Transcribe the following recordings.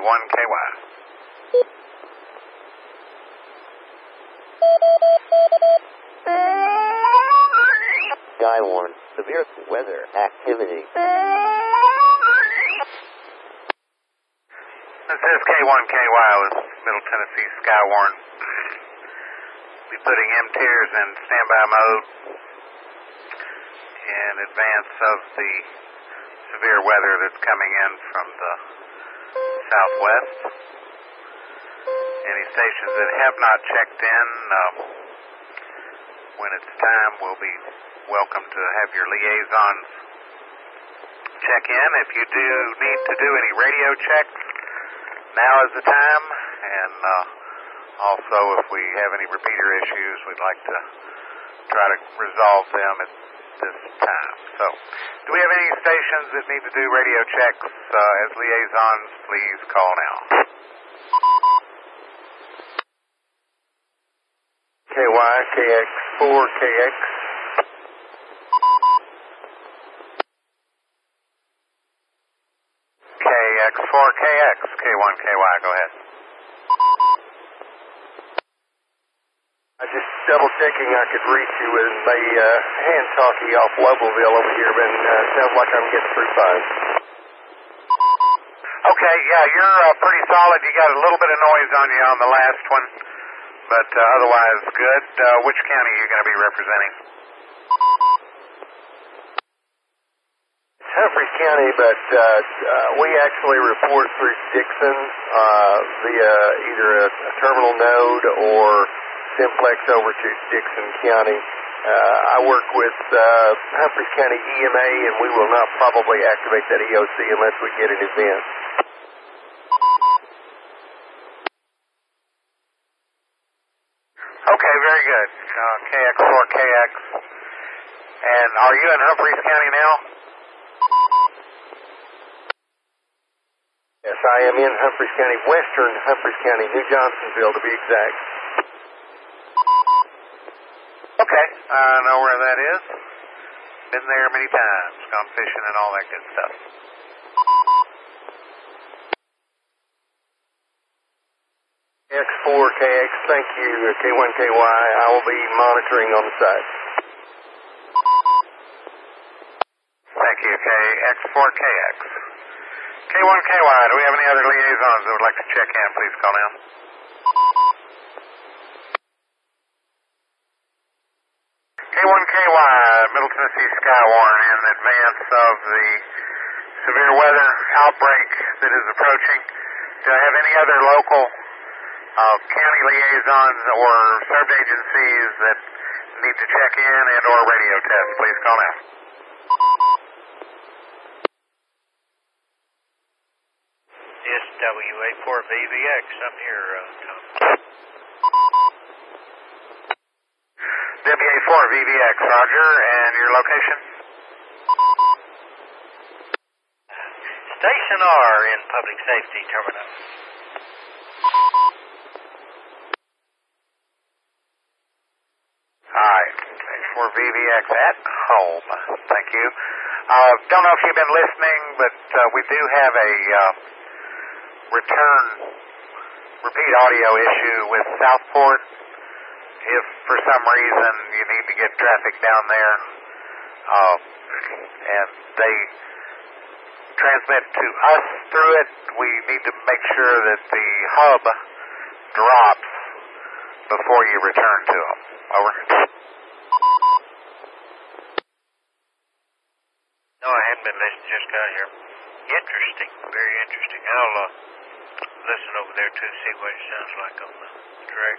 K1KY. Skywarn, severe weather activity. This is K1KY with Middle Tennessee Skywarn. We're putting MTIRs in standby mode in advance of the severe weather that's coming in from the southwest. Any stations that have not checked in, when it's time, will be welcome to have your liaisons check in. If you do need to do any radio checks, now is the time, and also if we have any repeater issues, we'd like to try to resolve them at this time. So, do we have any stations that need to do radio checks as liaisons? Please call now. KY, KX4, KX. KX4KX, K1KY, go ahead. I just double checking I could reach you with a hand talkie off Lobelville over here, but sounds like I'm getting through fine. Okay, yeah, you're pretty solid. You got a little bit of noise on you on the last one, but otherwise good. Which county are you going to be representing? Humphreys County, but we actually report through Dixon via either a terminal node or simplex over to Dixon County. I work with Humphreys County EMA, and we will not probably activate that EOC unless we get an event. Okay, very good. KX4KX. And are you in Humphreys County now? Yes, I am in Humphreys County, western Humphreys County, New Johnsonville to be exact. Okay, I know where that is. Been there many times, gone fishing and all that good stuff. X4KX, thank you, K1KY. I will be monitoring on the site. Thank you, KX4KX. K1KY, do we have any other liaisons that would like to check in? Please call now. K1KY, Middle Tennessee Skywarn, in advance of the severe weather outbreak that is approaching. Do I have any other local county liaisons or served agencies that need to check in and or radio test? Please call now. WA4VVX, I'm here, Tom. WA4VVX, roger, and your location? Station R in Public Safety Terminal. Alright, WA4VVX at home, thank you. Don't know if you've been listening, but we do have a repeat audio issue with Southport. If for some reason you need to get traffic down there and they transmit to us through it, we need to make sure that the hub drops before you return to them. Over. No, I hadn't been listening, just got here. Interesting, very interesting. I'll listen over there too, see what it sounds like on the track.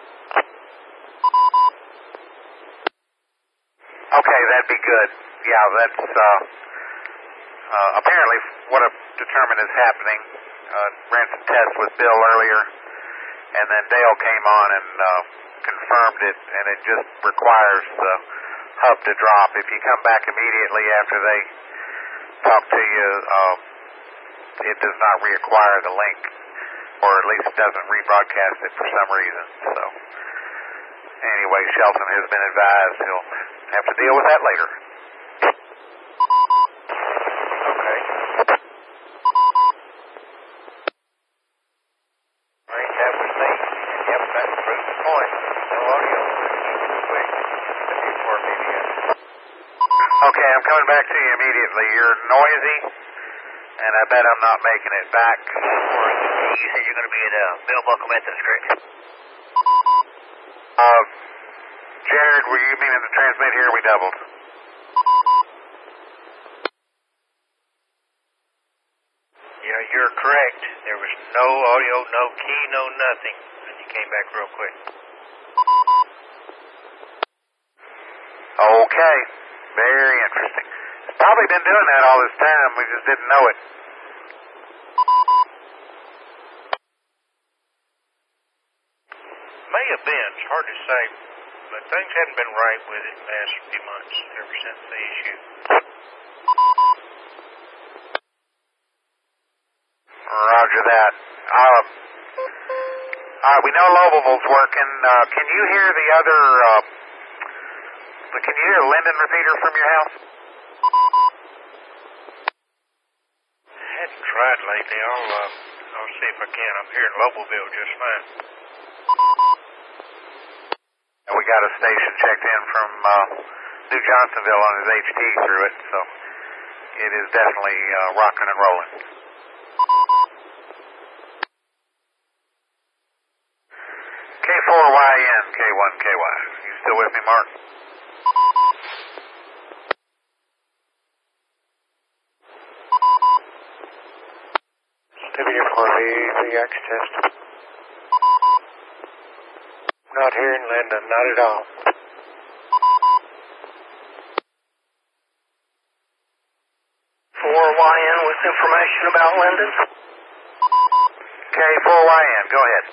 Okay, that'd be good. Yeah, that's apparently what I've determined is happening. Ran some tests with Bill earlier, and then Dale came on and confirmed it, and it just requires the hub to drop. If you come back immediately after they talk to you, it does not reacquire the link, or at least doesn't rebroadcast it for some reason. So anyway, Shelton has been advised he'll have to deal with that later. Okay. coming back to you immediately. You're noisy, and I bet I'm not making it back. You said you're going to be at Bell Buckle Methodist, correct? Jared, were you meaning to transmit here? We doubled. Yeah, you're correct. There was no audio, no key, no nothing. And you came back real quick. Okay. Very interesting. It's probably been doing that all this time. We just didn't know it. May have been. It's hard to say. But things hadn't been right with it the last few months ever since the issue. Roger that. We know Lobel's working. Can you hear the other, can you hear the Linden repeater from your house? I hadn't tried lately. I'll see if I can. I'm here in Lobelville just fine. We got a station checked in from New Johnsonville on his HT through it, so it is definitely rocking and rolling. K4YN, K1KY. You still with me, Mark? WF4VX test. Not hearing Linden, not at all. 4YN with information about Linden. K4YN, go ahead.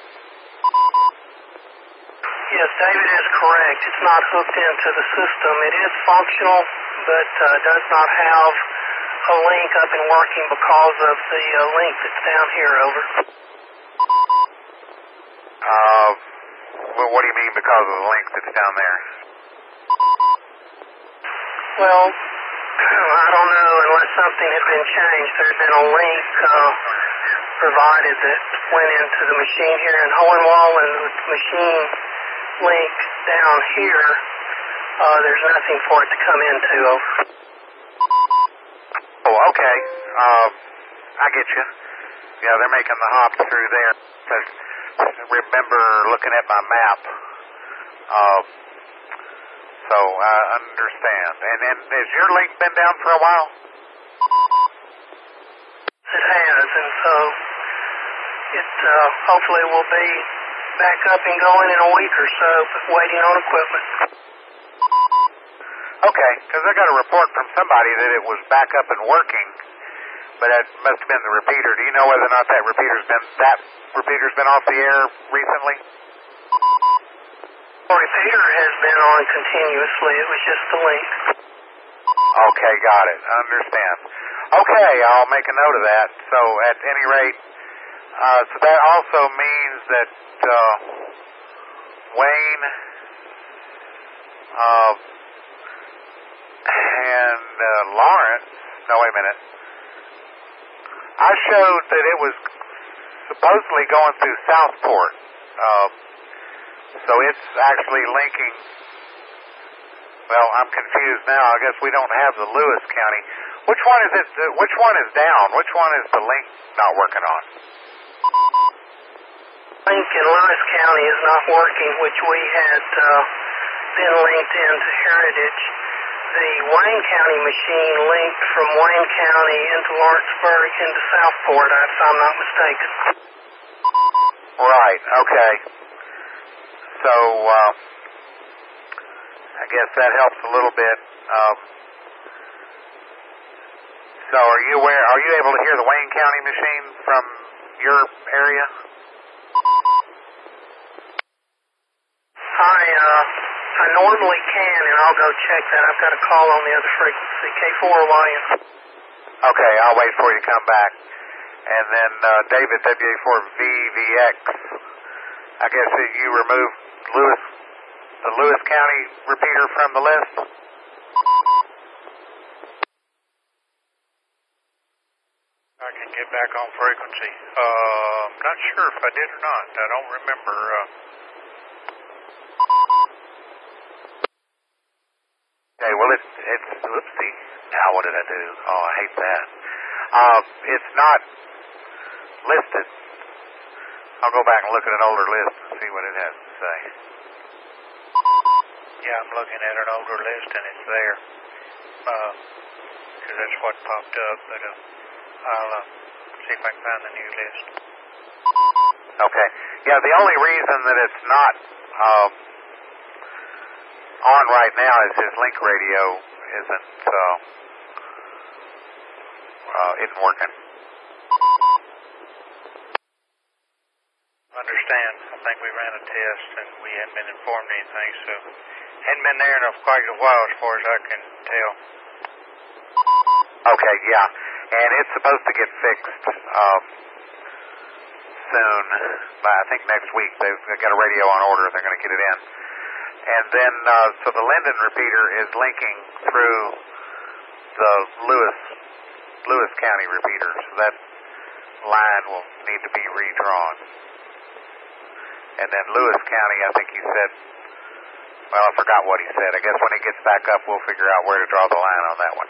Yes, David is correct. It's not hooked into the system. It is functional, but does not have a link up and working because of the link that's down here, over. Well, what do you mean because of the link that's down there? Well, I don't know, unless something had been changed. There had been a link provided that went into the machine here in Hohenwald, and the machine link down here, there's nothing for it to come into, over. Oh, okay. I get you. Yeah, they're making the hop through there. I remember looking at my map. So I understand. And has your link been down for a while? It has, and so it hopefully will be back up and going in a week or so, but waiting on equipment. Okay, because I got a report from somebody that it was back up and working, but that must have been the repeater. Do you know whether or not that repeater's been off the air recently? The repeater has been on continuously. It was just the link. Okay, got it. I understand. Okay, I'll make a note of that. So at any rate, so that also means that Wayne and Lawrence, no, wait a minute. I showed that it was supposedly going through Southport. So it's actually linking. Well, I'm confused now. I guess we don't have the Lewis County. Which one is it? Which one is down? Which one is the link not working on? Link in Lewis County is not working, which we had been linked into Heritage. The Wayne County machine linked from Wayne County into Lawrenceburg into Southport, if I'm not mistaken. Right, okay. So, I guess that helps a little bit. So are you able to hear the Wayne County machine from your area? I normally can, and I'll go check that. I've got a call on the other frequency, K4YN. Okay, I'll wait for you to come back. And then David, WA4VVX, I guess that you removed the Lewis County repeater from the list? I can get back on frequency. I'm not sure if I did or not. I don't remember. Okay, well, it's, oopsie. Now what did I do? Oh, I hate that. It's not listed. I'll go back and look at an older list and see what it has to say. Yeah, I'm looking at an older list and it's there. Because that's what popped up, but I'll see if I can find the new list. Okay. Yeah, the only reason that it's not on right now is his link radio isn't working. Understand. I think we ran a test and we hadn't been informed of anything, so hadn't been there in quite a while as far as I can tell. Okay, yeah. And it's supposed to get fixed soon. I think next week. They've got a radio on order. They're going to get it in. And then, so the Linden repeater is linking through the Lewis County repeater. So that line will need to be redrawn. And then Lewis County, I think he said, well, I forgot what he said. I guess when he gets back up, we'll figure out where to draw the line on that one.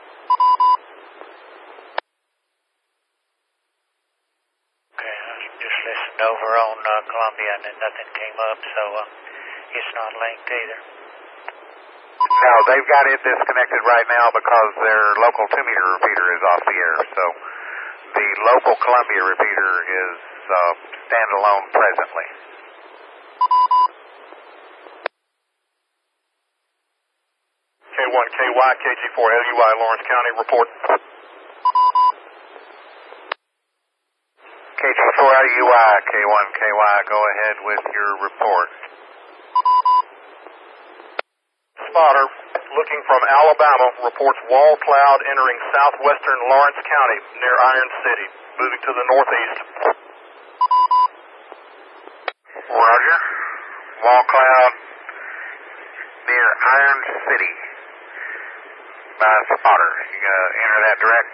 Okay, I just listened over on Columbia and then nothing came up, so it's not linked either. No, they've got it disconnected right now because their local 2-meter repeater is off the air. So the local Columbia repeater is standalone presently. K1KY, KG4LUI, Lawrence County, report. KG4LUI, K1KY, go ahead with your report. Spotter, looking from Alabama, reports wall cloud entering southwestern Lawrence County near Iron City, moving to the northeast. Roger. Wall cloud near Iron City. By Spotter. You going to enter that direct?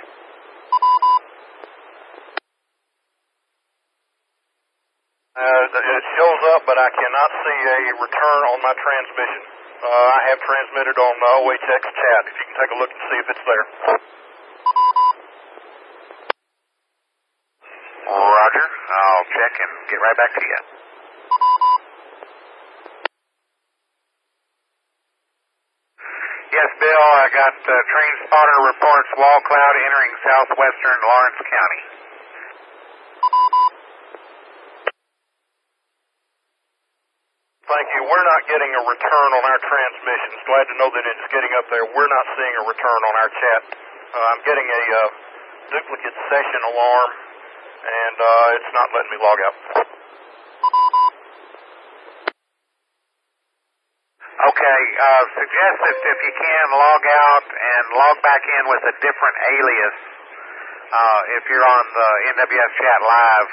It shows up, but I cannot see a return on my transmission. I have transmitted on OHX chat. If you can take a look and see if it's there. Roger. I'll check and get right back to you. Yes, Bill, I got train spotter reports wall cloud entering southwestern Lawrence County. Thank you. We're not getting a return on our transmissions. Glad to know that it's getting up there. We're not seeing a return on our chat. I'm getting a duplicate session alarm, and it's not letting me log out. Okay, suggest that if you can, log out and log back in with a different alias. If you're on the NWS chat live,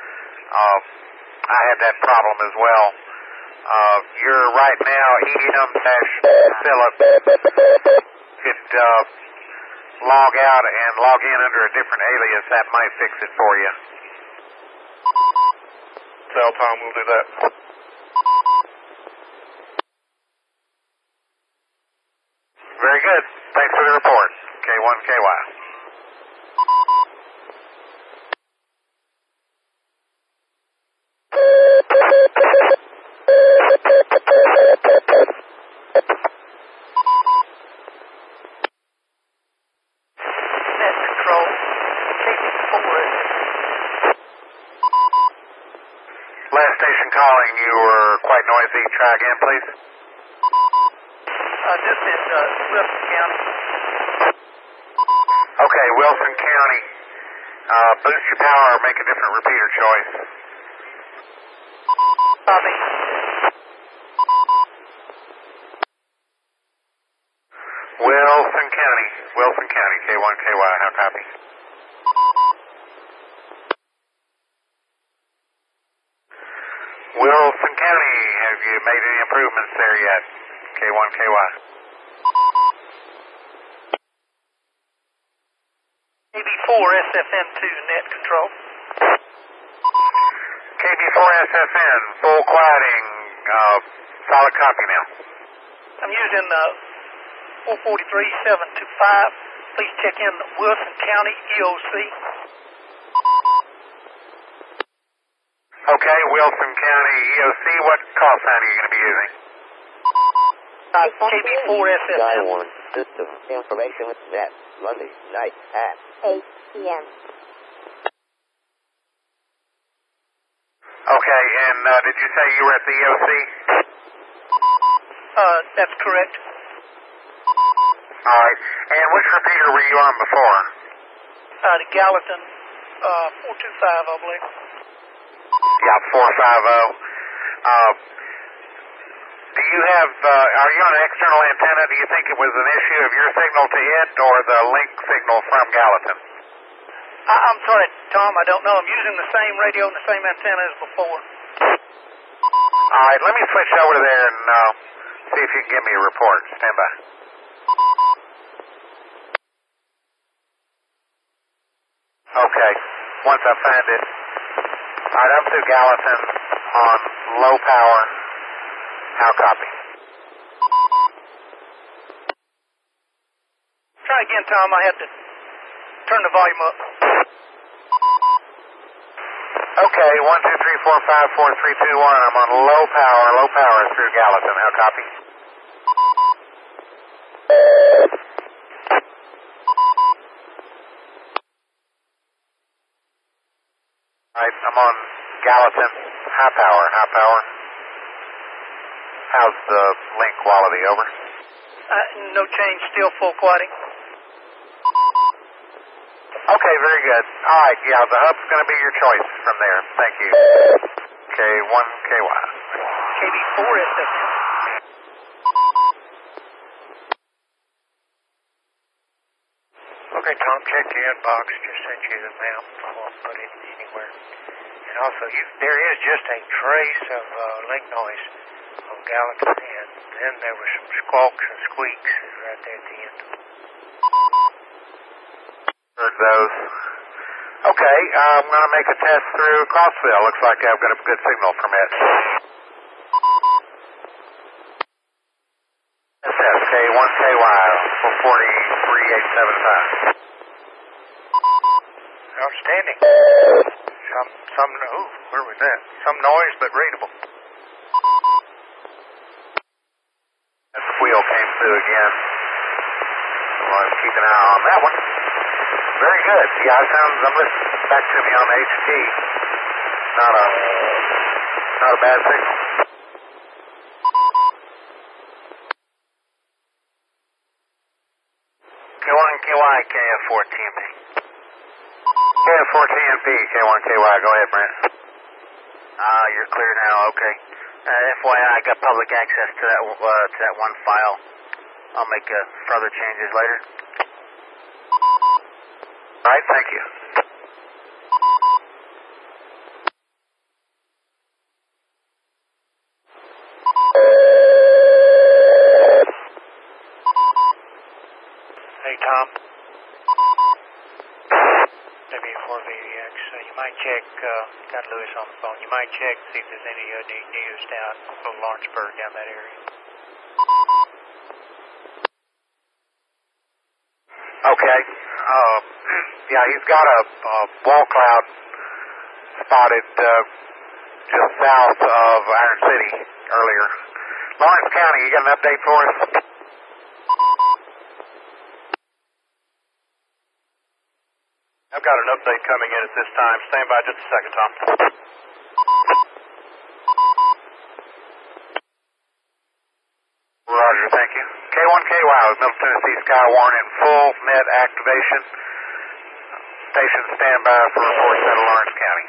I had that problem as well. You're right now EM-Philip. Could log out and log in under a different alias. That might fix it for you. Tell Tom we'll do that. Very good. Thanks for the report. K1KY. Net control. Last station calling. You were quite noisy. Try again, please. Just in Wilson County. Okay, Wilson County. Boost your power or make a different repeater choice. Copy. Wilson County, K1KY, how copy? Wilson County, have you made any improvements there yet? K1KY. KB4 SFM2 net control. KB4 SFN, full quieting, solid copy now. I'm using 443-725. Please check in Wilson County EOC. Okay, Wilson County EOC, what call sign are you going to be using? KB4SSM. Skywarn System Information Net, Monday night at 8 p.m. Okay, and did you say you were at the EOC? That's correct. All right, and which repeater were you on before? The Gallatin 425, I believe. Yeah, 450. Do you have, are you on an external antenna? Do you think it was an issue of your signal to it or the link signal from Gallatin? I'm sorry, Tom, I don't know. I'm using the same radio and the same antenna as before. All right, let me switch over to there and see if you can give me a report. Stand by. Okay, once I find it. All right, up to Gallatin on low power. How copy? Try again, Tom. I had to turn the volume up. Okay, 1, 2, 3, 4, 5, 4, 3, 2, 1. I'm on low power through Gallatin. How copy? All right, I'm on Gallatin, high power. How's the link quality, over? No change, still full quality. Okay, very good. All right, yeah, the hub's going to be your choice from there. Thank you. K1KY. KB4SSM. Okay, Tom, check the inbox. Just sent you the map. I won't put it anywhere. And also, there is just a trace of link noise on Gallatin, and then there was some squawks and squeaks right there at the end. Heard those. Okay, I'm going to make a test through Crossville. Looks like I've got a good signal from it. SSK1KY 443-875. Outstanding. Where was that? Some noise, but readable. That squeal came through again. So I'll keep an eye on that one. Very good. Yeah, I'm listening back to me on the HT. Not a bad signal. K1KY, KF4TMP. KF4TMP, K1KY. Go ahead, Brent. You're clear now. Okay. FYI, I got public access to that one file. I'll make further changes later. All right, thank you. Hey, Tom. W4VX. You might check, got Lewis on the phone. You might check, see if there's any news down from Lawrenceburg, down that area. Okay. Yeah, he's got a wall cloud spotted just south of Iron City earlier. Lawrence County, you got an update for us? I've got an update coming in at this time. Stand by just a second, Tom. Roger, thank you. K1KY with Middle Tennessee Skywarn in full net activation. Station standby for reports out of Lawrence County.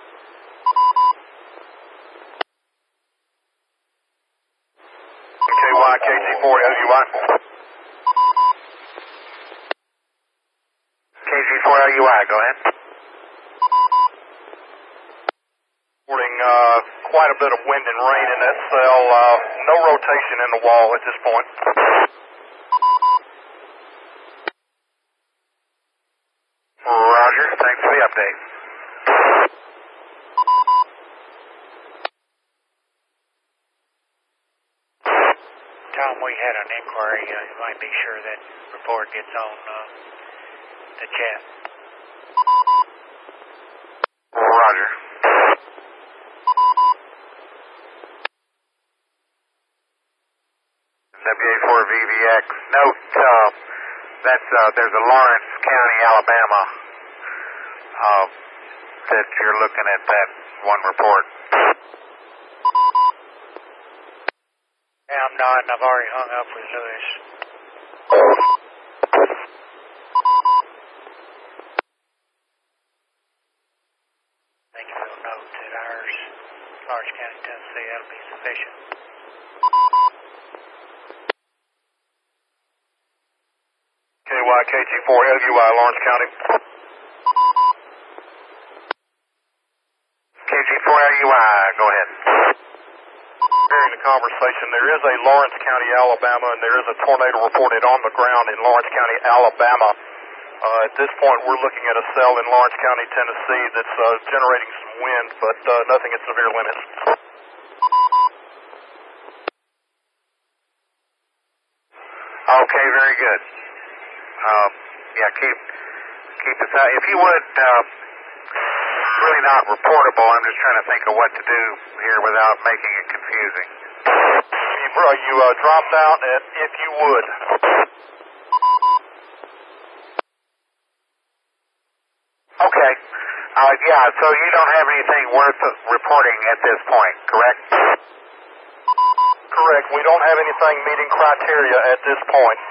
KY, KG4LUI. KG4LUI, go ahead. Reporting quite a bit of wind and rain in that cell. No rotation in the wall at this point. Roger, thanks for the update. Tom, we had an inquiry, you might be sure that report gets on the chat. Roger. WA4VVX. Note there's a Lawrence County, Alabama, that you're looking at that one report. Yeah, I'm not, and I've already hung up with Lewis. I think you'll note that ours, Lawrence County, Tennessee, that'll be sufficient. KG4LUI, Lawrence County. KG4LUI, go ahead. During the conversation, there is a Lawrence County, Alabama, and there is a tornado reported on the ground in Lawrence County, Alabama. At this point, we're looking at a cell in Lawrence County, Tennessee that's generating some wind, but nothing at severe limits. Okay, very good. Yeah, keep this out. If you would, really not reportable. I'm just trying to think of what to do here without making it confusing. You dropped out at if you would. Okay. Yeah, so you don't have anything worth reporting at this point, correct? Correct. We don't have anything meeting criteria at this point.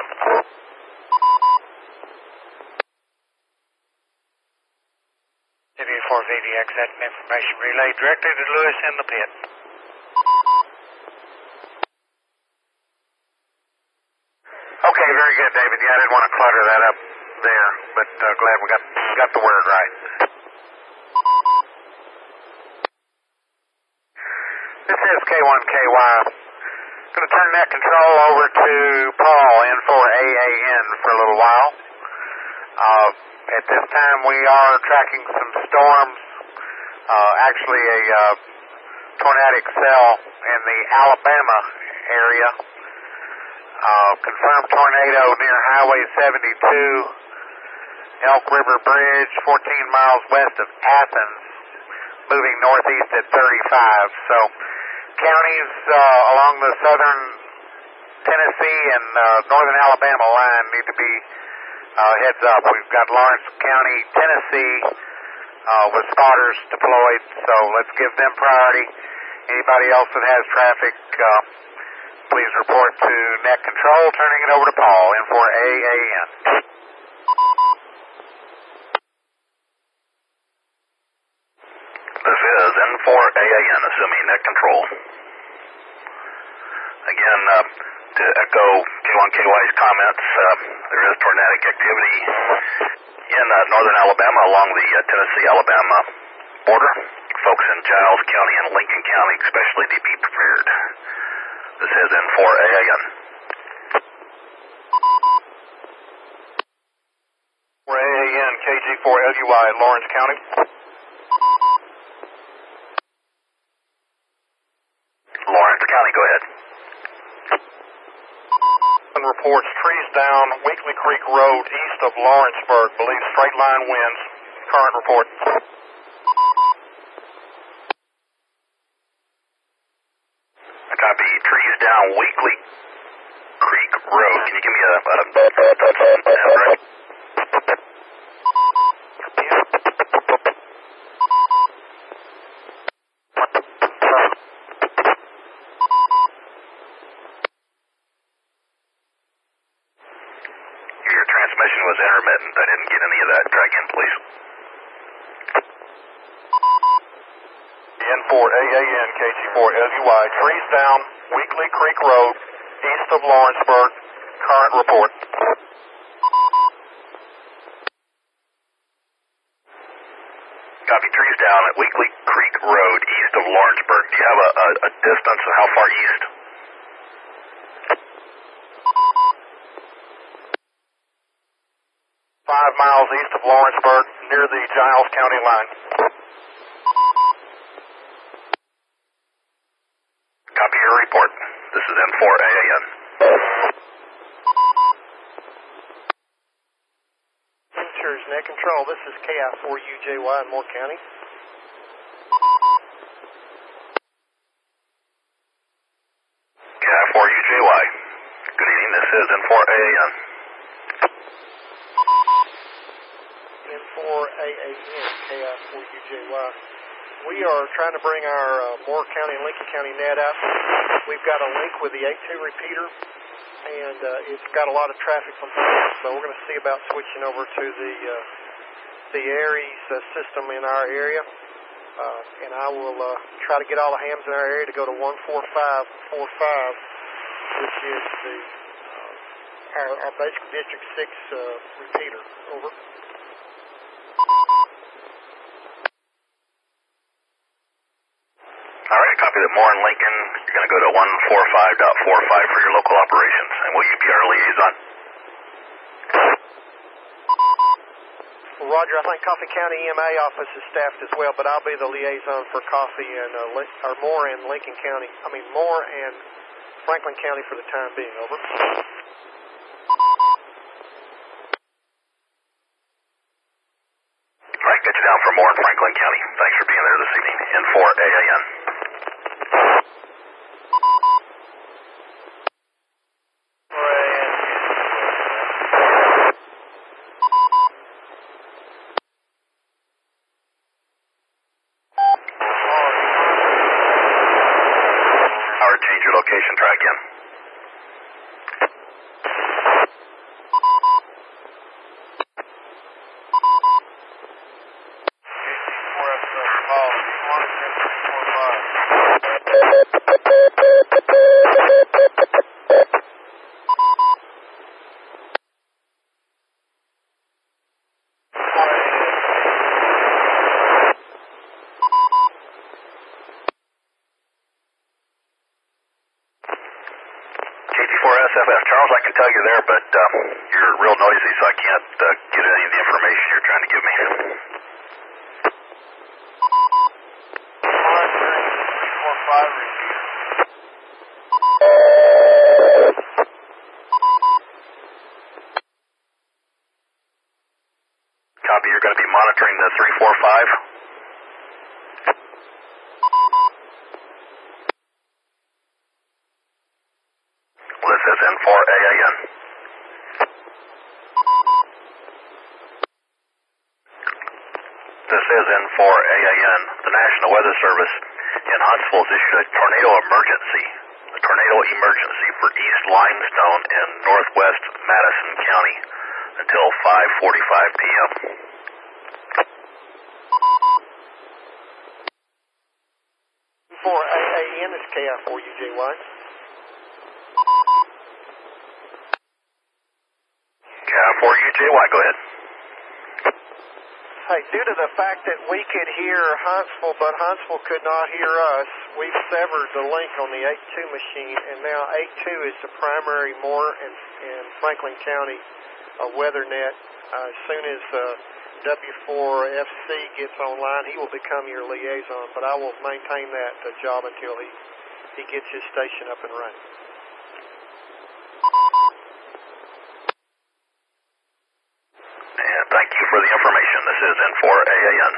WA4VVX, that information relayed directly to Lewis in the pit. Okay, very good, David. Yeah, I didn't want to clutter that up there, but glad we got the word right. This is K1KY. Going to turn that control over to Paul in for AAN for a little while. At this time, we are tracking some storms. Actually, a tornadic cell in the Alabama area. Confirmed tornado near Highway 72, Elk River Bridge, 14 miles west of Athens, moving northeast at 35. So, counties along the southern Tennessee and northern Alabama line need to be heads up. We've got Lawrence County, Tennessee, with spotters deployed, so let's give them priority. Anybody else that has traffic, please report to net control. Turning it over to Paul in for AAN. This is N4AAN, assuming net control. Again, to echo K1KY's comments, there is tornadic activity in northern Alabama along the Tennessee-Alabama border. Folks in Giles County and Lincoln County especially need to be prepared. This is N4AAN. We're AAN, KG4LUI, Lawrence County. Lawrence County, go ahead. Reports trees down Weekly Creek Road east of Lawrenceburg. Believe straight line winds. Current report. Copy. Trees down Weekly Creek Road. Can you give me a Your transmission was intermittent. I didn't get any of that. Try again, please. N4AAN, KG4LUI. Trees down Weekly Creek Road east of Lawrenceburg. Current report. Copy. Trees down at Weekly Creek Road east of Lawrenceburg. Do you have a distance of how far east? .5 miles east of Lawrenceburg, near the Giles County line. Copy your report. This is N4AAN. Insurance Net Control, this is KI4UJY in Moore County. KI4UJY. Good evening, this is N4AAN. N4AAN, KI4UJY. We are trying to bring our Moore County and Lincoln County net out. We've got a link with the 82 repeater, and it's got a lot of traffic from here, so we're going to see about switching over to the Aries system in our area. And I will try to get all the hams in our area to go to 14545, which is our basic District 6 repeater. Over. All right, copy that. Moore and Lincoln, you're going to go to 145.45 for your local operations. And will you be our liaison? Well, Roger, I think Coffee County EMA office is staffed as well, but I'll be the liaison for Coffee and Moore and Lincoln County. Moore and Franklin County for the time being. Over. All right, get you down for Moore and Franklin County. Thanks for being there this evening. N4AAN. Change your location, try again. KT4SFF. Charles, I can tell you there, but you're real noisy, so I can't get any of the information you're trying to give me. Copy, you're going to be monitoring the 345. This is N4AAN. This is N4AAN. The National Weather Service in Huntsville has issued a tornado emergency. A tornado emergency for East Limestone in northwest Madison County until 5:45 p.m. N4AAN is KI4UJY. KI4UJY, go ahead. Hey, due to the fact that we could hear Huntsville, but Huntsville could not hear us, we've severed the link on the 82 machine, and now 82 is the primary Moore and Franklin County weather net. As soon as W4FC gets online, he will become your liaison, but I will maintain that job until he gets his station up and running. And thank you for the information. This is N4AAN.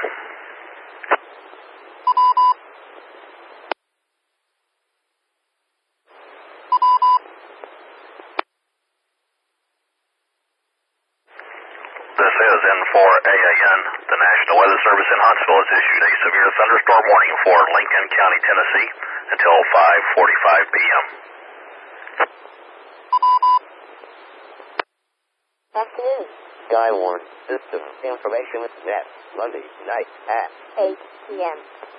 This is N4AAN. The National Weather Service in Huntsville has issued a severe thunderstorm warning for Lincoln County, Tennessee until 5:45 p.m. Afternoon. Skywarn System Information Net, Monday night at 8 p.m.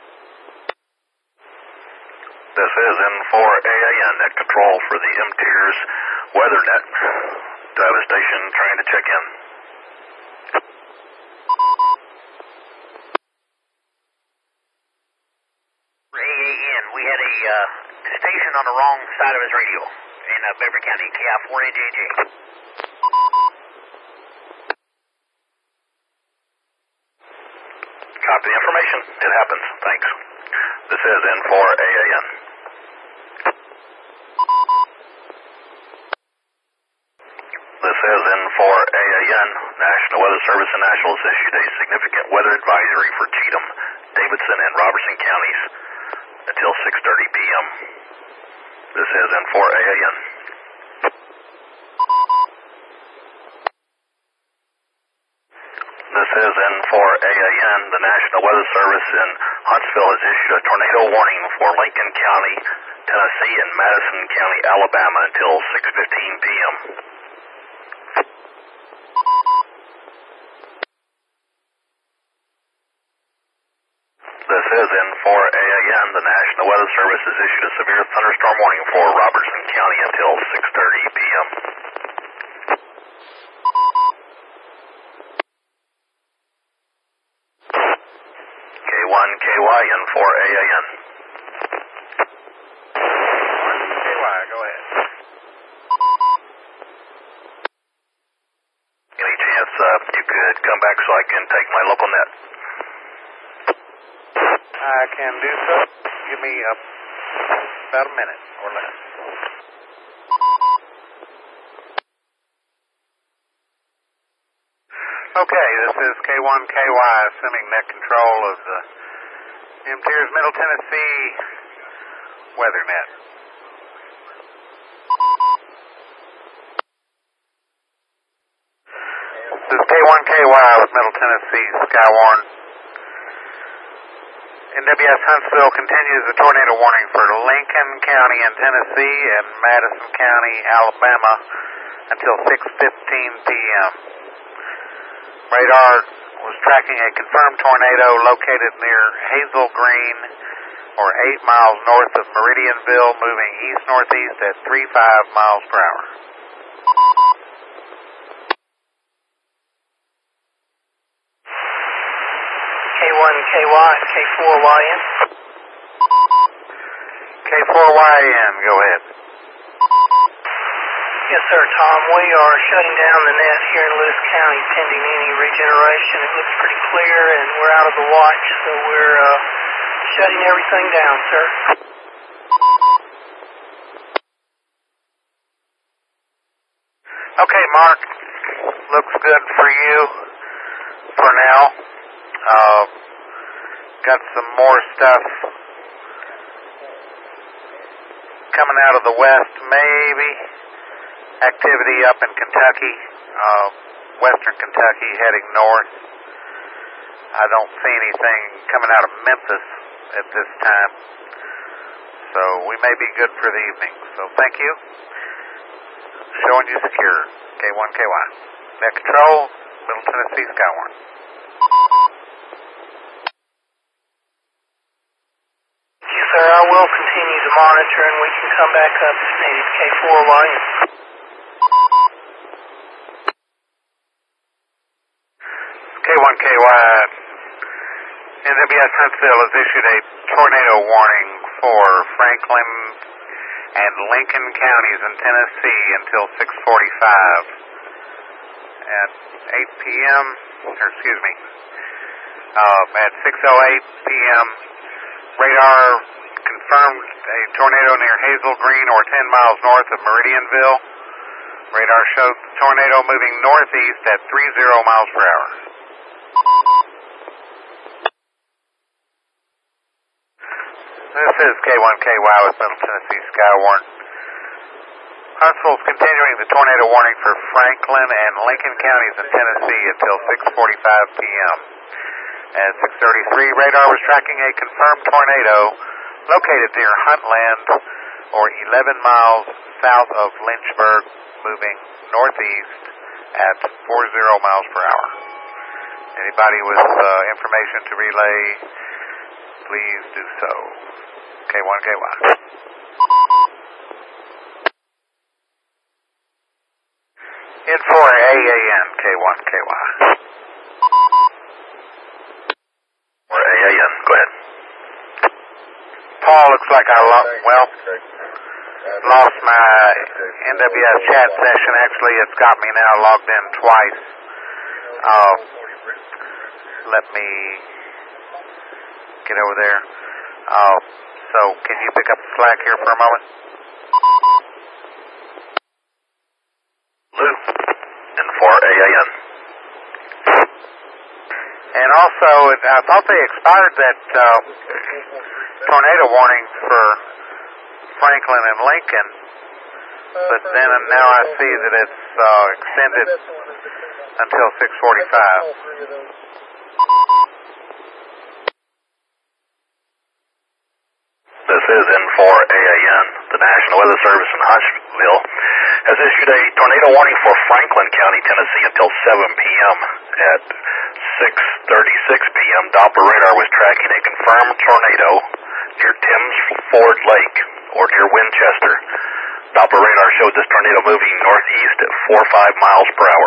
This is N4AAN Net Control for the MTIRS Weather Net. Devastation trying to check in. AAN, we had a station on the wrong side of his radio in Beverly County, KI4AJJ. Copy the information. It happens. Thanks. This is N4AAN. is N4AAN. National Weather Service in Nashville has issued a significant weather advisory for Cheatham, Davidson, and Robertson counties until 6:30 p.m. This is N4AAN. This is N4AAN. The National Weather Service in Huntsville has issued a tornado warning for Lincoln County, Tennessee, and Madison County, Alabama until 6:15 p.m. This is N4AAN. The National Weather Service has issued a severe thunderstorm warning for Robertson County until 6:30 p.m. K1KY N4AAN. KY, go ahead. Any chance you could come back so I can take my local net? I can do so. Give me about a minute or less. Okay, this is K1KY, assuming net control of the MTERS Middle Tennessee weather net. This is K1KY with Middle Tennessee Skywarn. NWS Huntsville continues the tornado warning for Lincoln County in Tennessee and Madison County, Alabama until 6:15 p.m. Radar was tracking a confirmed tornado located near Hazel Green, or 8 miles north of Meridianville, moving east-northeast at 35 miles per hour. K1KY, K4YN. K4YN, go ahead. Yes, sir, Tom. We are shutting down the net here in Lewis County pending any regeneration. It looks pretty clear, and we're out of the watch, so we're shutting everything down, sir. Okay, Mark. Looks good for you for now. Got some more stuff coming out of the west, maybe. Activity up in Kentucky, western Kentucky heading north. I don't see anything coming out of Memphis at this time. So we may be good for the evening. So thank you. Showing you secure. K1KY. Net control, Middle Tennessee Skywarn. Yes, sir. I will continue to monitor, and we can come back up if needed. K4YN. K1KY. NWS Huntsville has issued a tornado warning for Franklin and Lincoln counties in Tennessee until 6:45. At 8 p.m., or excuse me, at 6:08 p.m., radar confirmed a tornado near Hazel Green, or 10 miles north of Meridianville. Radar showed the tornado moving northeast at 30 miles per hour. This is K1KY with Middle Tennessee Skywarn. Huntsville's continuing the tornado warning for Franklin and Lincoln counties in Tennessee until 6:45 p.m. At 6:33, radar was tracking a confirmed tornado located near Huntland, or 11 miles south of Lynchburg, moving northeast at 40 miles per hour. Anybody with information to relay, please do so. K1KY. N4AAN, K1KY. Or AAN, go ahead. Paul, looks like I lost my NWS chat session. Actually, it's got me now logged in twice. Let me get over there. So, can you pick up the slack here for a moment? Lou? for AAN. And also, I thought they expired that tornado warning for Franklin and Lincoln, but then now I see that it's extended until 6:45. This is N4 AAN. The National Weather Service in Huntsville has issued a tornado warning for Franklin County, Tennessee until 7 p.m. At 6:36 p.m., Doppler radar was tracking a confirmed tornado near Thames Ford Lake or near Winchester. Doppler radar showed this tornado moving northeast at 45 miles per hour.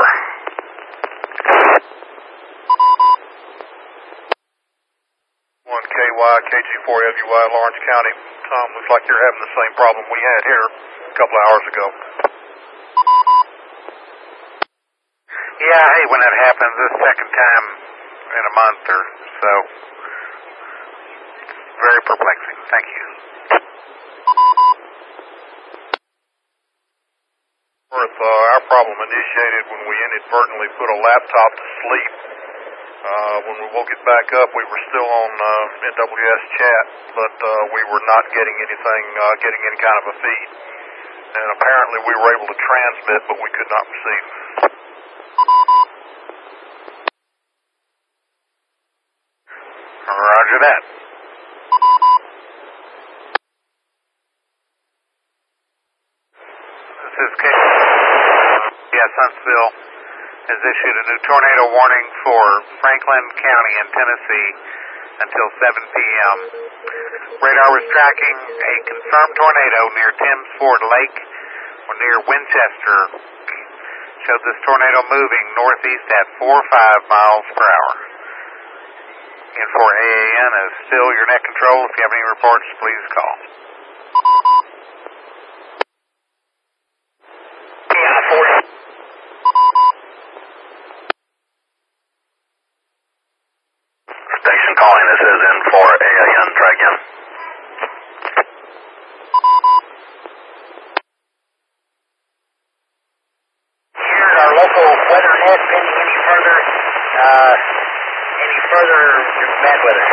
KY, KG4WY, Lawrence County. Tom, looks like you're having the same problem we had here a couple of hours ago. Yeah, I hate when that happens. This second time in a month or so. Very perplexing. Thank you. Our problem initiated when we inadvertently put a laptop to sleep. When we woke it back up, we were still on NWS chat, but we were not getting anything, getting any kind of a feed. And apparently we were able to transmit, but we could not receive. Roger that. This is KS Huntsville has issued a new tornado warning for Franklin County in Tennessee until 7 p.m. Radar was tracking a confirmed tornado near Thames Ford Lake or near Winchester. Showed this tornado moving northeast at 4 or 5 miles per hour. N4 AAN is still your net control. If you have any reports, please call. Station calling, this is N4 AAN, try again. Here's our local weather net pending any further bad weather.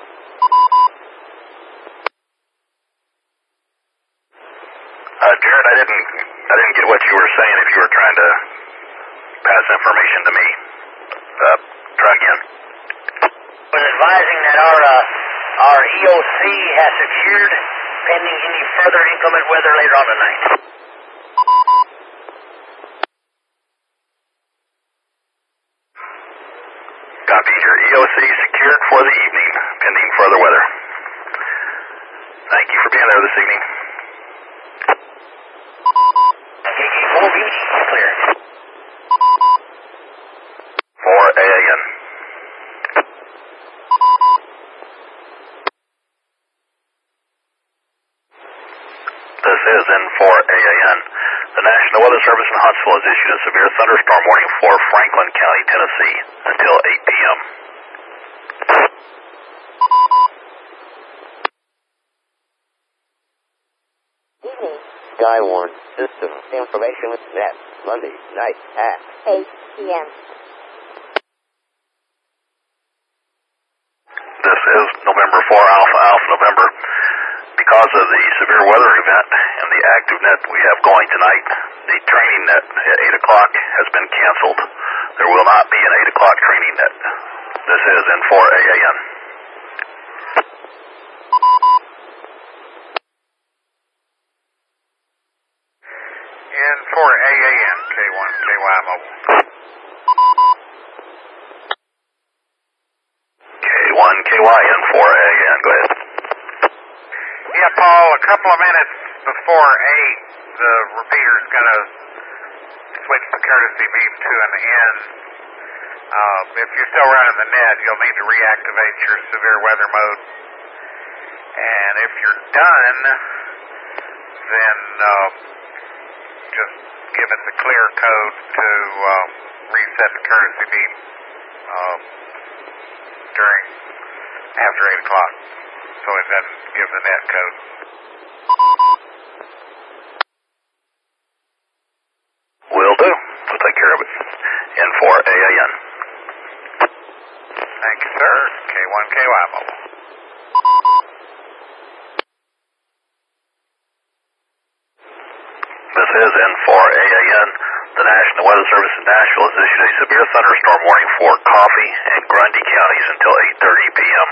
Jared, I didn't get what you were saying if you were trying to pass information to me. Try again. I was advising that our EOC has secured pending any further inclement weather later on tonight. Copy. Your EOC secured for the evening, pending further weather. Thank you for being there this evening. KG4 clear. 4 AAN. This is N4 AAN. The National Weather Service in Huntsville has issued a severe thunderstorm warning for Franklin County, Tennessee until 8 p.m. Evening. Skywarn System Information with Net. Monday night at 8 p.m. This is November 4 Alpha Alpha November. Because of the severe weather event and the active net we have going tonight, the training net at 8 o'clock has been canceled. There will not be an 8 o'clock training net. This is N4 AAN. N4 AAN, K1, KY Mobile. K1, KY, N4 AAN, go ahead. Yeah, Paul, a couple of minutes before 8, the repeater is going to switch the courtesy beam to an N. If you're still running the net, you'll need to reactivate your severe weather mode. And if you're done, then just give it the clear code to reset the courtesy beam after 8 o'clock. So it doesn't give the net code. Will do. We'll take care of it. K1KY Mobile. This is N4AAN. The National Weather Service in Nashville has issued a severe thunderstorm warning for Coffee and Grundy counties until 8:30 p.m.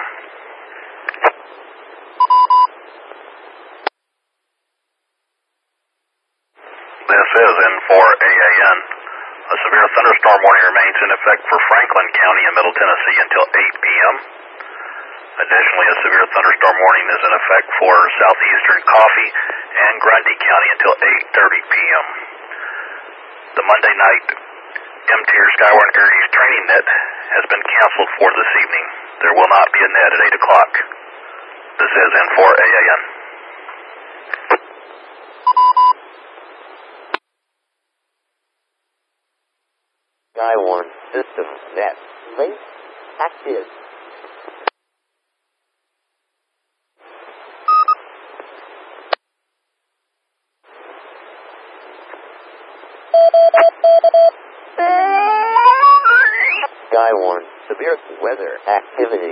This is N4AAN. A severe thunderstorm warning remains in effect for Franklin County in Middle Tennessee until 8 p.m. Additionally, a severe thunderstorm warning is in effect for southeastern Coffee and Grundy County until 8:30 p.m. The Monday night MTIR Skywarn Aries training net has been canceled for this evening. There will not be a net at 8 o'clock. This is N4AAN. Skywarn system net link active. Skywarn severe weather activity.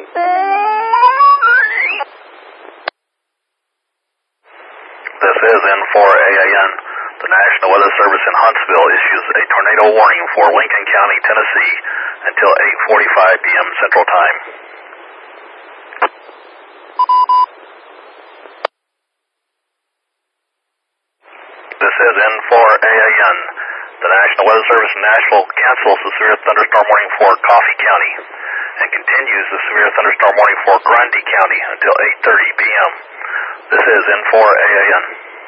This is N4AAN. The National Weather Service in Huntsville issues a tornado warning for Lincoln County, Tennessee until 8:45 p.m. Central Time. This is N4AAN. The National Weather Service in Nashville cancels the severe thunderstorm warning for Coffee County and continues the severe thunderstorm warning for Grundy County until 8:30 p.m. This is N4AAN.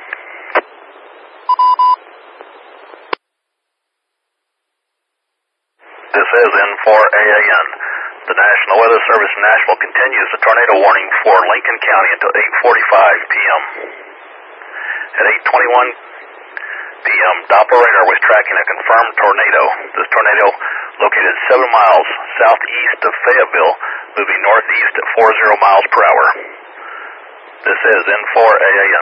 This is N4AAN. The National Weather Service in Nashville continues the tornado warning for Lincoln County until 8:45 p.m. At 8:21 p.m., Doppler radar was tracking a confirmed tornado. This tornado, located 7 miles southeast of Fayetteville, moving northeast at 40 miles per hour. This is N4AAN.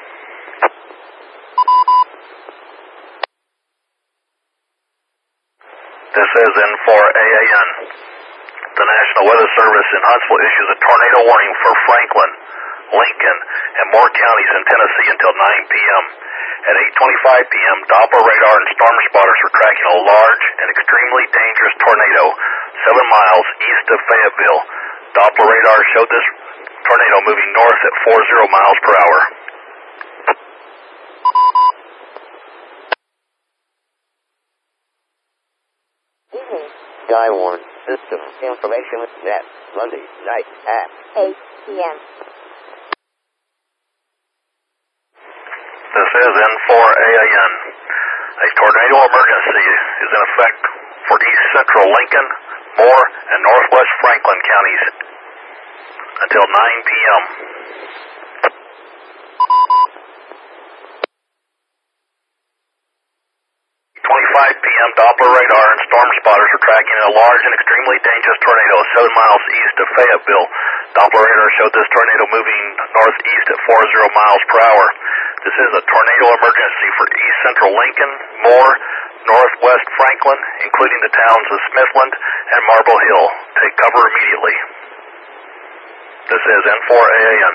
This is N4AAN. The National Weather Service in Huntsville issues a tornado warning for Franklin, Lincoln, and more counties in Tennessee until 9 p.m. At 8:25 p.m., Doppler radar and storm spotters were tracking a large and extremely dangerous tornado 7 miles east of Fayetteville. Doppler radar showed this tornado moving north at 40 miles per hour. Skywarn system information net Monday night at 8 p.m. This is N4AAN. A tornado emergency is in effect for east central Lincoln, Moore, and northwest Franklin counties until 9 p.m. 25 p.m., Doppler radar and storm spotters are tracking a large and extremely dangerous tornado 7 miles east of Fayetteville. Doppler radar showed this tornado moving northeast at 40 miles per hour. This is a tornado emergency for east central Lincoln, Moore, northwest Franklin, including the towns of Smithland and Marble Hill. Take cover immediately. This is N4AAN.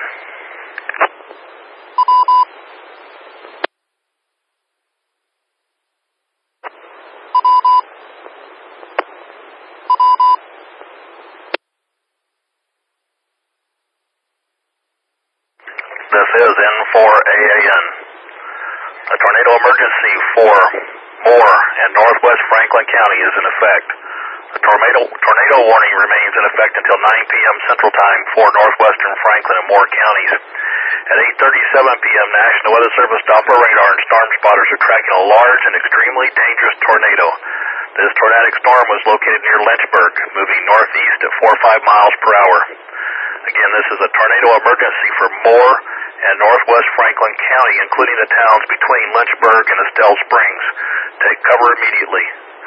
This is N4AAN. A tornado emergency for Moore and northwest Franklin County is in effect. The tornado warning remains in effect until 9 p.m. Central Time for northwestern Franklin and Moore counties. At 8:37 p.m., National Weather Service Doppler radar and storm spotters are tracking a large and extremely dangerous tornado. This tornadic storm was located near Lynchburg, moving northeast at 45 miles per hour. Again, this is a tornado emergency for Moore and northwest Franklin County, including the towns between Lynchburg and Estelle Springs. Take cover immediately.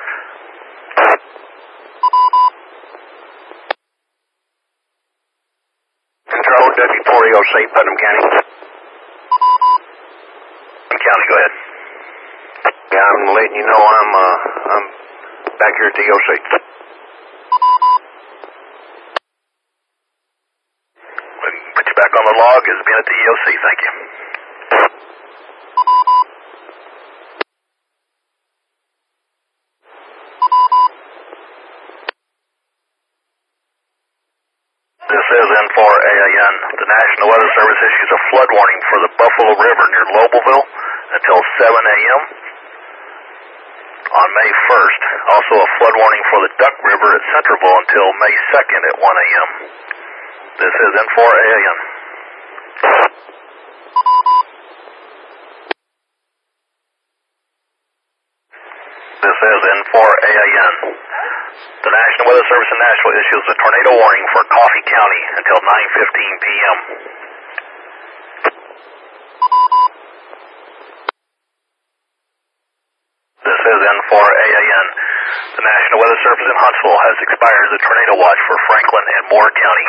Control W4EOC, Putnam County. County, go ahead. Yeah, I'm letting you know I'm back here at the EOC. on the log is being at the EOC. Thank you. This is N4AAN. The National Weather Service issues a flood warning for the Buffalo River near Lobelville until 7 a.m. on May 1st. Also a flood warning for the Duck River at Centerville until May 2nd at 1 a.m. This is N4AAN. This is N4AAN. The National Weather Service in Nashville issues a tornado warning for Coffee County until 9:15 p.m. This is N4AAN. The National Weather Service in Huntsville has expired the tornado watch for Franklin and Moore County.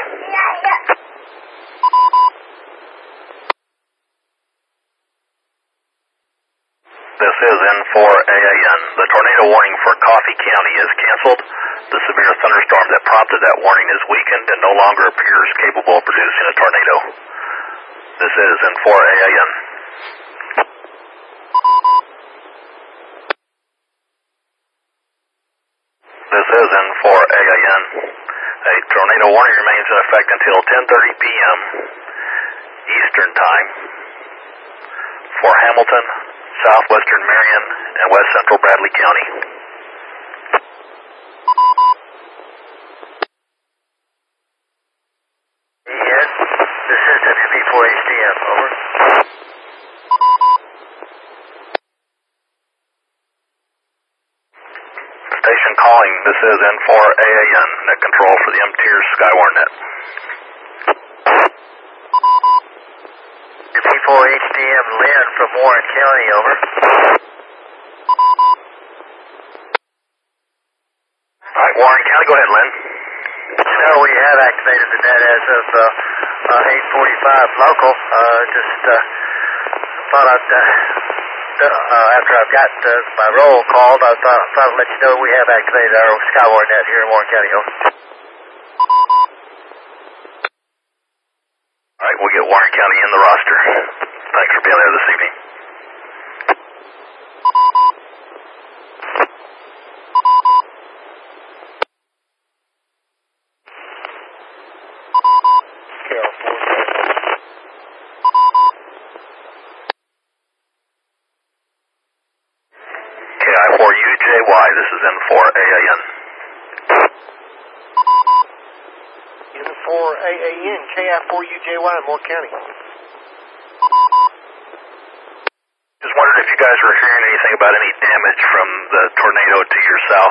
This is N4AAN. The tornado warning for Coffee County is canceled. The severe thunderstorm that prompted that warning is weakened and no longer appears capable of producing a tornado. This is N4AAN. This is N4AAN. A tornado warning remains in effect until 10:30 p.m. Eastern Time for Hamilton, southwestern Marion, and west central Bradley County. Yes, this is WB4HDM, over. Station calling, this is N4AAN, net control for the MTIRS Skywarn net. WB4HDM, Lynn from Warren County, over. Alright, Warren County, go ahead, Lynn. No, we have activated the net as of 8:45 local. Just thought I'd, after I've got my roll called, I thought I'd let you know we have activated our Skywarn net here in Warren County. Over. Alright, we'll get Warren County in the roster. Thanks for being there this evening. KI4UJY, this is N4AAN. N4AAN, KI4UJY in Moore County. Just wondered if you guys were hearing anything about any damage from the tornado to your south.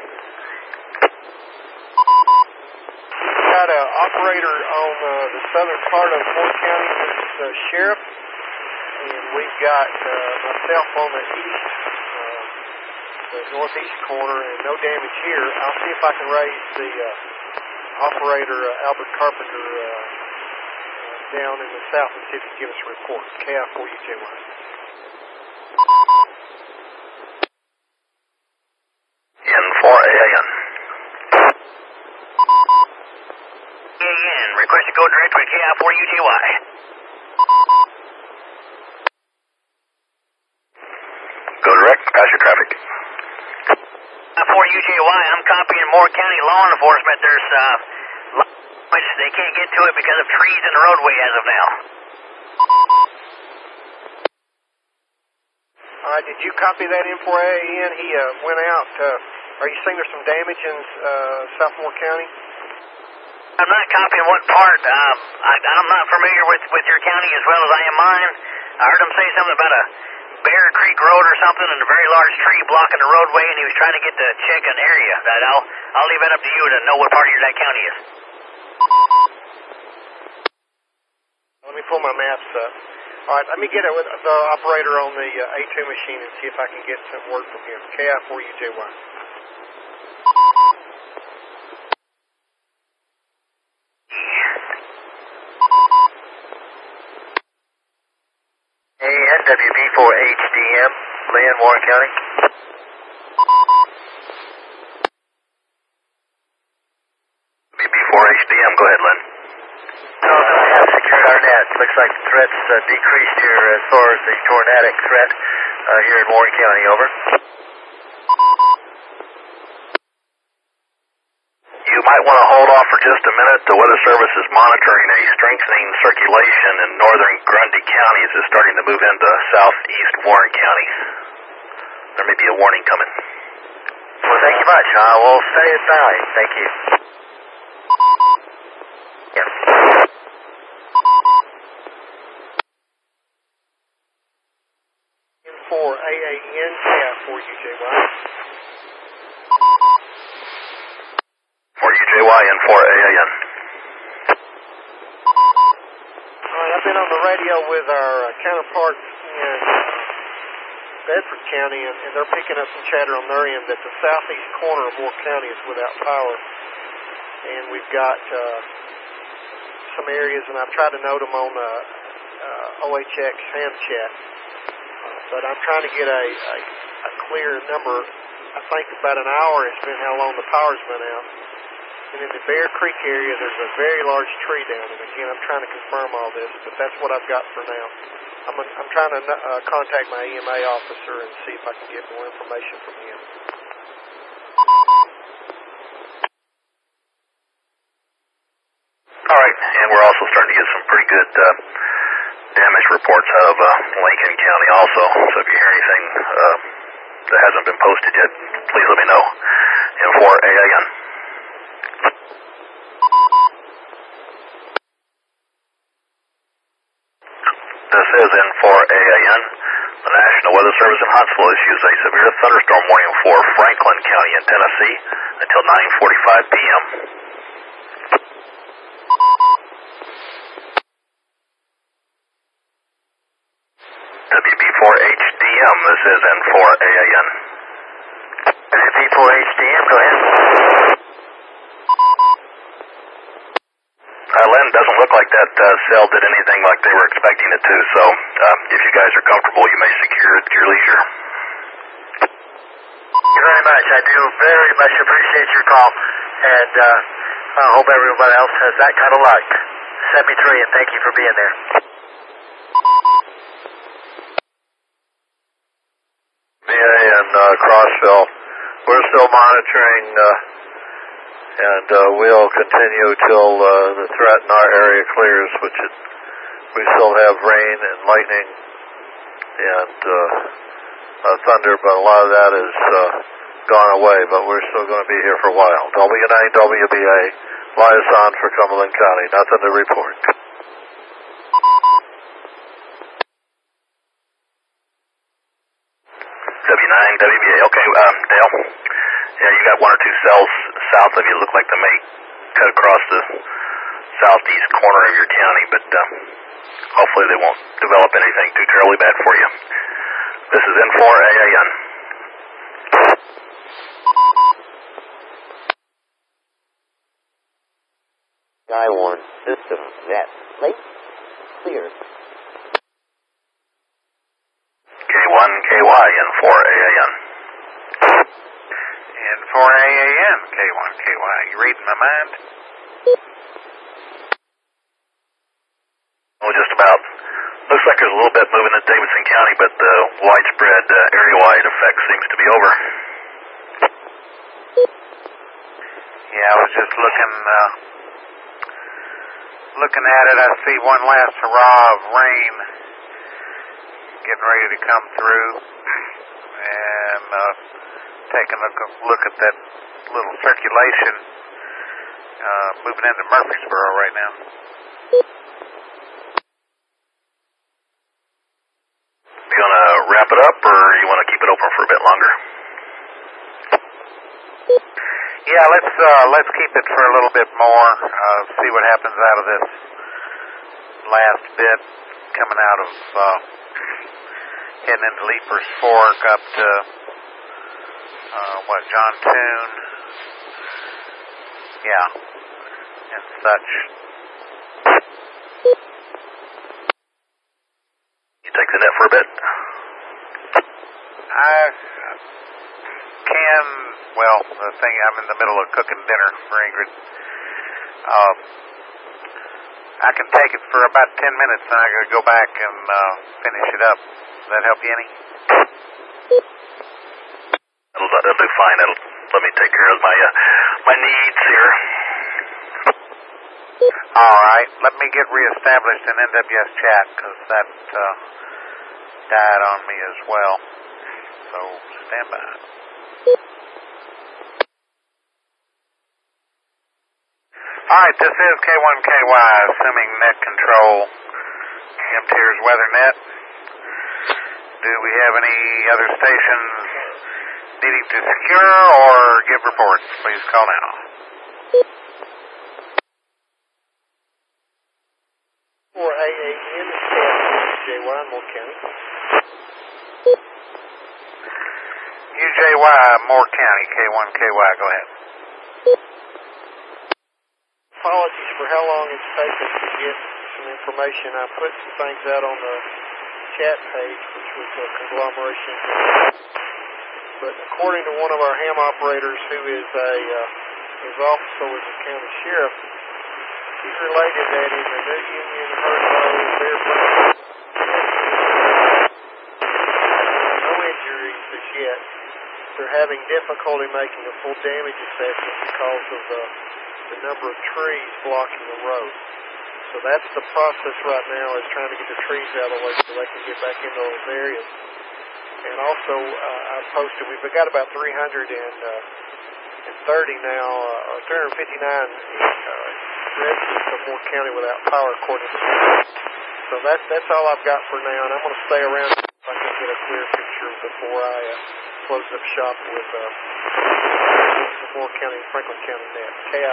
Got an operator on the southern part of Moore County, the sheriff, and we've got myself on the east, the northeast corner, and no damage here. I'll see if I can raise the operator, Albert Carpenter, down in the south and see if he can give us a report. KI4UJY. N4AAN. AAN, request to go direct with KI4UJY. Go direct, pass your traffic. KI4UJY, I'm copying Moore County law enforcement. There's they can't get to it because of trees in the roadway as of now. All right, did you copy that N4AAN? He went out. Are you saying there's some damage in Sophomore County? I'm not copying what part. I'm not familiar with your county as well as I am mine. I heard him say something about a Bear Creek Road or something and a very large tree blocking the roadway, and he was trying to get to check an area. I'll leave it up to you to know what part of that county is. Let me pull my maps up. All right, let me get it with the operator on the A2 machine and see if I can get some word from him. KI4UJY. AN, WB4HDM, Lynn, Warren County. WB4HDM, go ahead, Lynn. No, I have secured our net. Looks like the threat's decreased here as far as the tornadic threat here in Warren County. Over. You might want to hold off for just a minute. The Weather Service is monitoring a strengthening circulation in northern Grundy County as it's starting to move into southeast Warren County. There may be a warning coming. Well, thank you much. I will stay advised. Thank you. Yes. For AAN, for UJY. For UJY and for AAN. All right, I've been on the radio with our counterparts in Bedford County, and they're picking up some chatter on their end that the southeast corner of Moore County is without power. And we've got some areas, and I've tried to note them on OHX ham chat. But I'm trying to get a clear number. I think about an hour it's been how long the power's been out. And in the Bear Creek area, there's a very large tree down. And again, I'm trying to confirm all this, but that's what I've got for now. I'm trying to contact my EMA officer and see if I can get more information from him. All right, and we're also starting to get some pretty good damage reports out of Lincoln County also. So if you hear anything that hasn't been posted yet, please let me know. And for AAN. This is in for AAN. The National Weather Service in Huntsville issues a severe thunderstorm warning for Franklin County in Tennessee until 9:45 p.m. WB4HDM, this is in for AAN. WB4HDM, go ahead. Len, doesn't look like that cell did anything like they were expecting it to, so if you guys are comfortable, you may secure it at your leisure. Thank you very much. I do very much appreciate your call, and I hope everybody else has that kind of luck. 73, and thank you for being there. VA and Crossville, we're still monitoring, and we'll continue till the threat in our area clears, which we still have rain and lightning and thunder, but a lot of that is gone away, but we're still going to be here for a while. W9 WBA, liaison for Cumberland County, nothing to report. W9 WBA, okay, Dale? Yeah, you got one or two cells south of you. Look like they may cut across the southeast corner of your county, but hopefully they won't develop anything too terribly bad for you. This is in for AAN. Sky 1, system, net, late, clear. K1, KY, in for AAN. And for AAN, K1, KY. You reading my mind? Well, just about. Looks like there's a little bit moving in Davidson County, but the widespread area-wide effect seems to be over. Yeah, I was just looking at it. I see one last hurrah of rain getting ready to come through, and taking a look at that little circulation moving into Murfreesboro right now. You want to wrap it up, or you want to keep it open for a bit longer? Yeah, let's keep it for a little bit more. See what happens out of this last bit coming out of heading into Leapers Fork up to John Toon, yeah, and such. You take the net for a bit? I can. Well, the thing, I'm in the middle of cooking dinner for Ingrid. I can take it for about 10 minutes, and I gotta go back and finish it up. Does that help you any? That'll do fine. Let me take care of my needs here. All right. Let me get reestablished in NWS chat, because that died on me as well. So stand by. All right, this is K1KY, assuming net control, MTIR's WeatherNet. Do we have any other stations needing to secure or give reports? Please call now. For AAN, UJY, Moore County. UJY, Moore County, K1KY, go ahead. Apologies for how long it's taken to get some information. I put some things out on the chat page, which was a conglomeration. But according to one of our ham operators, who is is also with the county sheriff, he related that in the New Union, Hurdle, Fairbanks, no injuries as yet. They're having difficulty making a full damage assessment because of the number of trees blocking the road. So that's the process right now, is trying to get the trees out of the way so they can get back into those areas. And also, I posted, we've got about 330 now, or 359 residents of Moore County without power, according to me. So that's all I've got for now, and I'm going to stay around so I can get a clear picture before I close up shop with the Moore County and Franklin County net.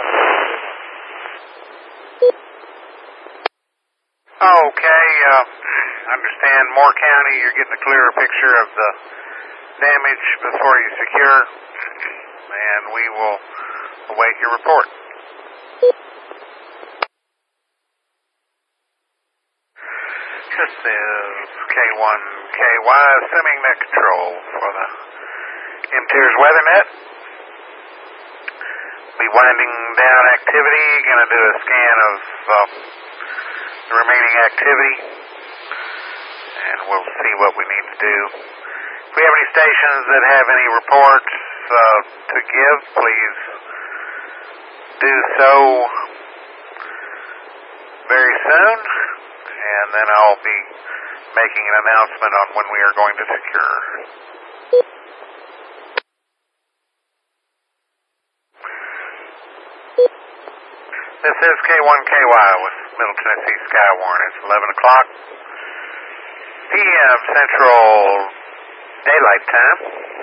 Okay, understand Moore County, you're getting a clearer picture of the damage before you secure, and we will await your report. This is K1KY, assuming net control for the MTIR's WeatherNet. Be winding down activity, going to do a scan of the remaining activity, and we'll see what we need to do. If we have any stations that have any reports to give, please do so very soon, and then I'll be making an announcement on when we are going to secure. This is K1KY with Middle Tennessee Skywarn. It's 11 o'clock p.m. Central Daylight Time.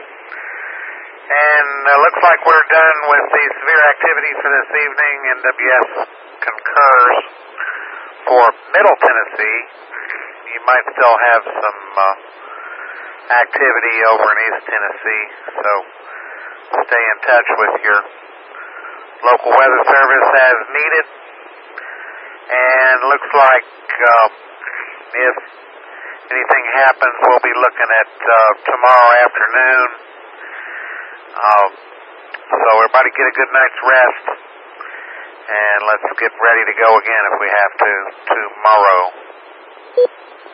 And looks like we're done with the severe activity for this evening. NWS concurs for Middle Tennessee. You might still have some activity over in East Tennessee, so stay in touch with your local weather service as needed. And looks like if anything happens, we'll be looking at tomorrow afternoon. So everybody get a good night's rest, and let's get ready to go again if we have to tomorrow.